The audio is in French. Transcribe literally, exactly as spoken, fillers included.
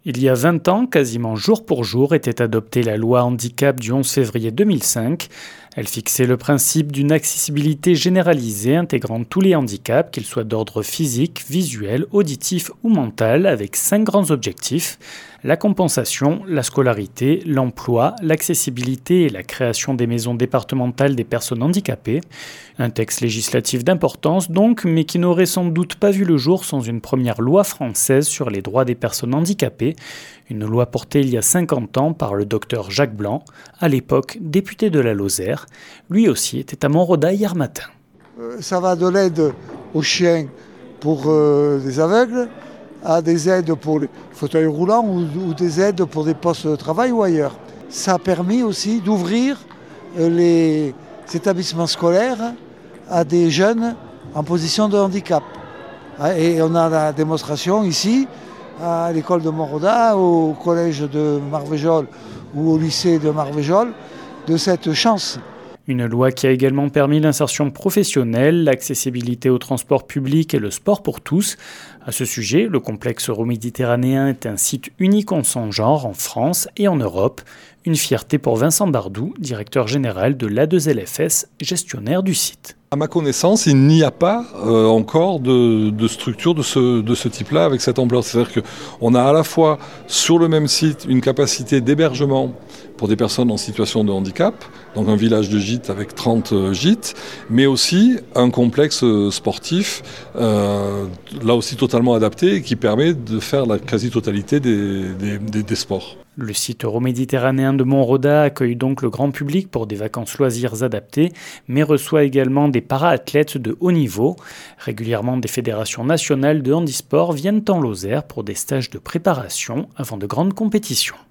Il y a vingt ans, quasiment jour pour jour, était adoptée la loi handicap du onze février deux mille cinq. Elle fixait le principe d'une accessibilité généralisée intégrant tous les handicaps, qu'ils soient d'ordre physique, visuel, auditif ou mental, avec cinq grands objectifs: la compensation, la scolarité, l'emploi, l'accessibilité et la création des maisons départementales des personnes handicapées. Un texte législatif d'importance donc, mais qui n'aurait sans doute pas vu le jour sans une première loi française sur les droits des personnes handicapées, une loi portée il y a cinquante ans par le docteur Jacques Blanc, à l'époque député de la Lozère. Lui aussi était à Montreuil hier matin. Euh, ça va de l'aide aux chiens pour euh, les aveugles, à des aides pour les fauteuils roulants ou, ou des aides pour des postes de travail ou ailleurs. Ça a permis aussi d'ouvrir euh, les établissements scolaires à des jeunes en position de handicap. Et on a la démonstration ici, à l'école de Montreuil, au collège de Marvejols ou au lycée de Marvejols, de cette chance. Une loi qui a également permis l'insertion professionnelle, l'accessibilité au transport public et le sport pour tous. À ce sujet, le complexe euroméditerranéen est un site unique en son genre en France et en Europe. Une fierté pour Vincent Bardou, directeur général de l'A deux L F S, gestionnaire du site. À ma connaissance, il n'y a pas euh, encore de, de structure de ce, de ce type-là avec cette ampleur. C'est-à-dire qu'on a à la fois sur le même site une capacité d'hébergement pour des personnes en situation de handicap, donc un village de gîtes avec trente gîtes, mais aussi un complexe sportif, euh, là aussi totalement adapté, et qui permet de faire la quasi-totalité des, des, des, des sports. Le site euroméditerranéen de Montreuil accueille donc le grand public pour des vacances loisirs adaptées, mais reçoit également des para-athlètes de haut niveau. Régulièrement, des fédérations nationales de handisport viennent en Lozère pour des stages de préparation avant de grandes compétitions.